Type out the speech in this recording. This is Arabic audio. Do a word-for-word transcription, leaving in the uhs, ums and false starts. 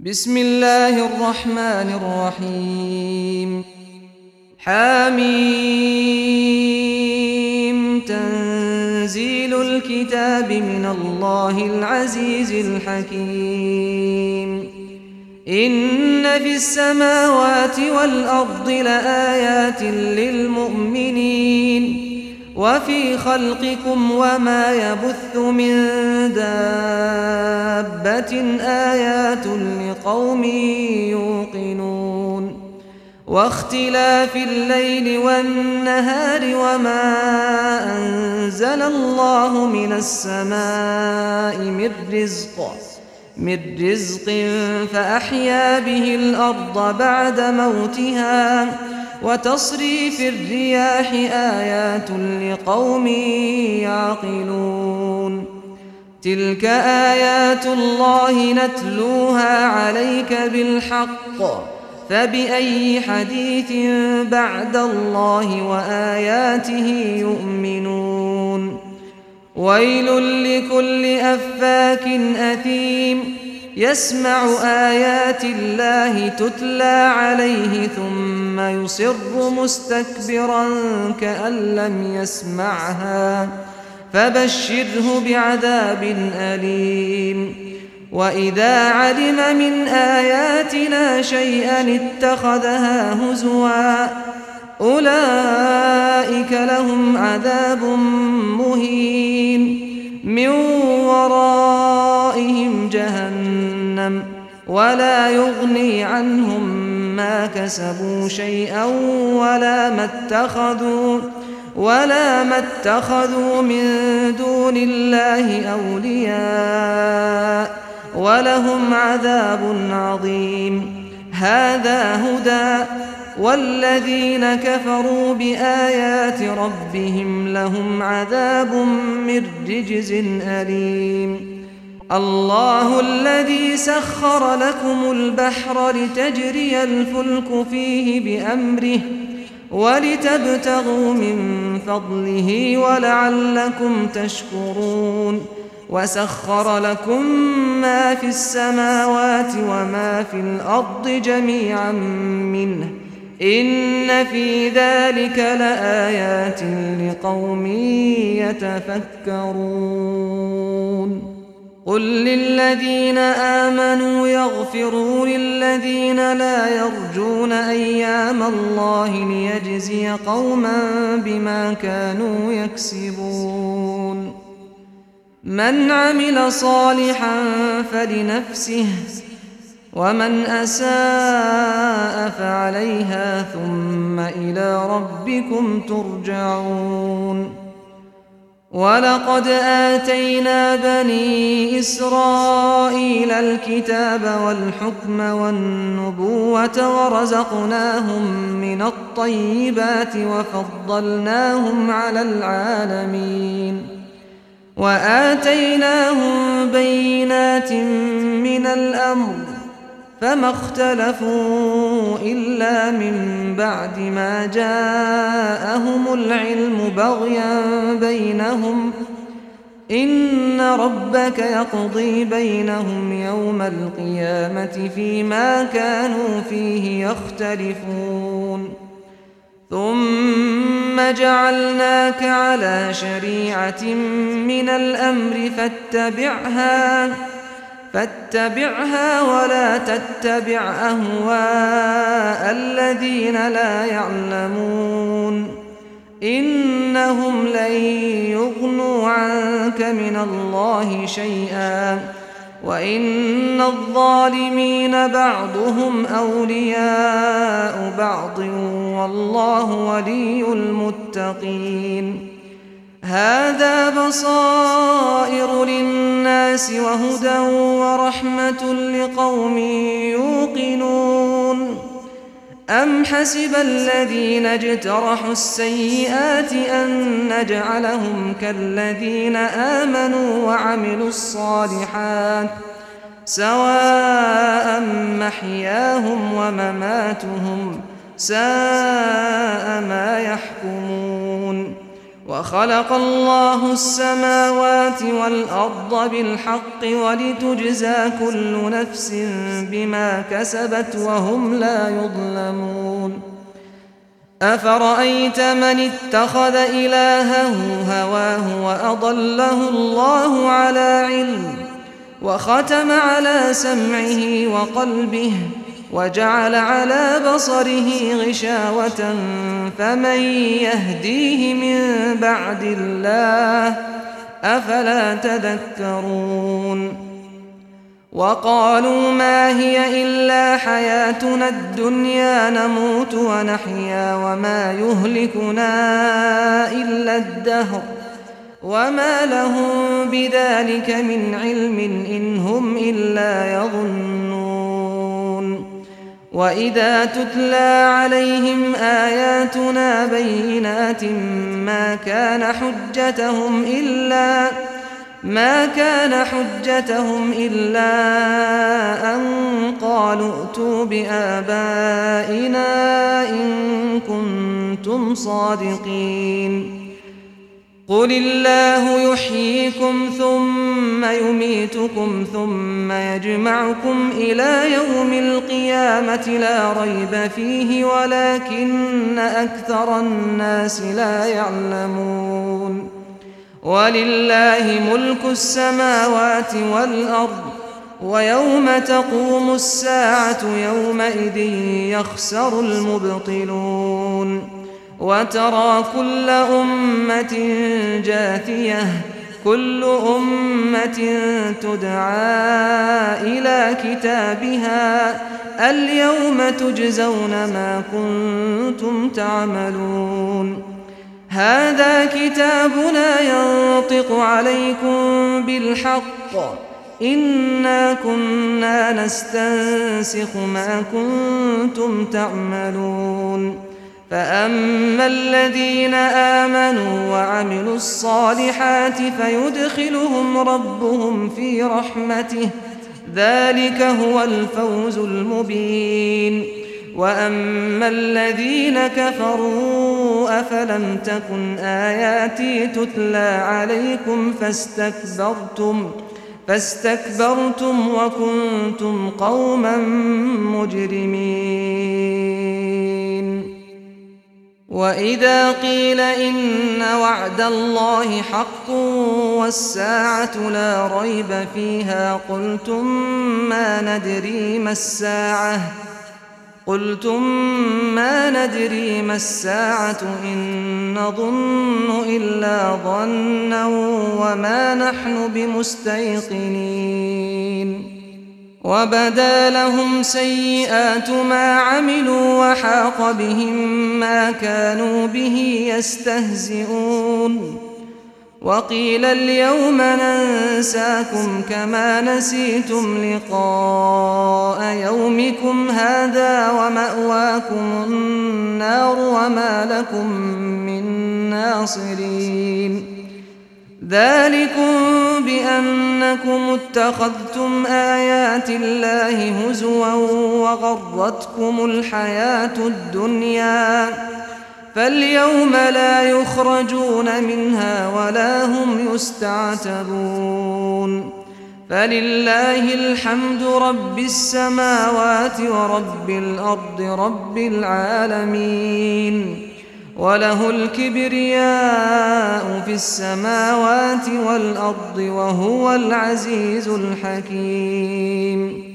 بسم الله الرحمن الرحيم حميم تنزيل الكتاب من الله العزيز الحكيم إن في السماوات والأرض لآيات للمؤمنين وفي خلقكم وما يبث من دابة آيات لقوم يوقنون واختلاف الليل والنهار وما أنزل الله من السماء من رزق من رزق فأحيا به الأرض بعد موتها وتصريف الرياح آيات لقوم يعقلون تلك آيات الله نتلوها عليك بالحق فبأي حديث بعد الله وآياته يؤمنون ويل لكل أفاك أثيم يسمع آيات الله تتلى عليه ثم يصر مستكبرا كأن لم يسمعها فبشره بعذاب أليم وإذا علم من آياتنا شيئا اتخذها هزوا أولئك لهم عذاب مهين من ورائهم جهنم ولا يغني عنهم ما كسبوا شيئا ولا ما اتخذوا ولا ما اتخذوا من دون الله أولياء ولهم عذاب عظيم هذا هدى والذين كفروا بآيات ربهم لهم عذاب من رجز أليم الله الذي سخر لكم البحر لتجري الفلك فيه بأمره ولتبتغوا من فضله ولعلكم تشكرون وسخر لكم ما في السماوات وما في الأرض جميعا منه إن في ذلك لآيات لقوم يتفكرون قل للذين آمنوا يغفروا للذين لا يرجون أيام الله ليجزي قوما بما كانوا يكسبون من عمل صالحا فلنفسه ومن أساء فعليها ثم إلى ربكم ترجعون ولقد آتينا بني إسرائيل الكتاب والحكم والنبوة ورزقناهم من الطيبات وفضلناهم على العالمين وآتيناهم بينات من الأمر فما اختلفوا إلا من بعد ما جاءهم العلم بغيا بينهم إن ربك يقضي بينهم يوم القيامة فيما كانوا فيه يختلفون ثم جعلناك على شريعة من الأمر فاتبعها فاتبعها ولا تتبع أهواء الذين لا يعلمون إنهم لن يغنوا عنك من الله شيئا وإن الظالمين بعضهم أولياء بعض والله ولي المتقين هذا بصائر للناس وهدى ورحمة لقوم يوقنون أم حسب الذين اجترحوا السيئات أن نجعلهم كالذين آمنوا وعملوا الصالحات سواء محياهم ومماتهم ساء ما يحكمون وخلق الله السماوات والأرض بالحق ولتجزى كل نفس بما كسبت وهم لا يظلمون أفرأيت من اتخذ إلهه هواه وأضله الله على علم وختم على سمعه وقلبه وجعل على بصره غشاوة فمن يهديه من بعد الله أفلا تذكرون وقالوا ما هي إلا حياتنا الدنيا نموت ونحيا وما يهلكنا إلا الدهر وما لهم بذلك من علم إن هم إلا يظنون وإذا تتلى عليهم آياتنا بينات ما كان حجتهم إلا ما كان حجتهم إلا أن قالوا ائتوا بآبائنا إن كنتم صادقين قل الله يحييكم ثم يميتكم ثم يجمعكم إلى يوم القيامة لا ريب فيه ولكن أكثر الناس لا يعلمون ولله ملك السماوات والأرض ويوم تقوم الساعة يومئذ يخسر المبطلون وترى كل أمة جاثية كل أمة تدعى إلى كتابها اليوم تجزون ما كنتم تعملون هذا كتابنا ينطق عليكم بالحق إنا كنا نستنسخ ما كنتم تعملون فأما الذين آمنوا وعملوا الصالحات فيدخلهم ربهم في رحمته ذلك هو الفوز المبين وأما الذين كفروا أفلم تكن آياتي تتلى عليكم فاستكبرتم فاستكبرتم وكنتم قوما مجرمين وإذا قيل إن وعد الله حق والساعة لا ريب فيها قلتم ما ندري ما الساعة قلتم ما ندري ما الساعة إن نظن إلا ظنا وما نحن بمستيقنين وبدا لهم سيئات ما عملوا وحاق بهم ما كانوا به يستهزئون وقيل اليوم ننساكم كما نسيتم لقاء يومكم هذا ومأواكم النار وما لكم من ناصرين ذلكم بأنكم اتخذتم آيات الله هزوا وغرتكم الحياة الدنيا فاليوم لا يخرجون منها ولا هم يستعتبون فلله الحمد رب السماوات ورب الأرض رب العالمين وله الكبرياء في السماوات والأرض وهو العزيز الحكيم